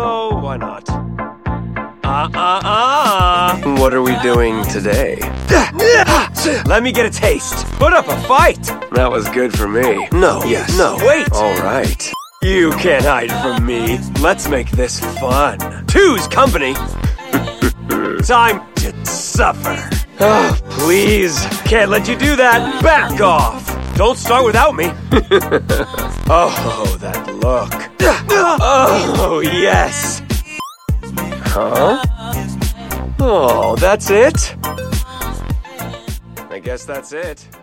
Oh, why not? What are we doing today? Let me get a taste. Put up a fight. That was good for me. No. Yes. No. Wait. All right. You can't hide from me. Let's make this fun. Two's company. Time to suffer. Oh, please. Can't let you do that. Back off. Don't start without me. Oh, that look. Oh, yes. Huh? Oh, that's it? I guess that's it.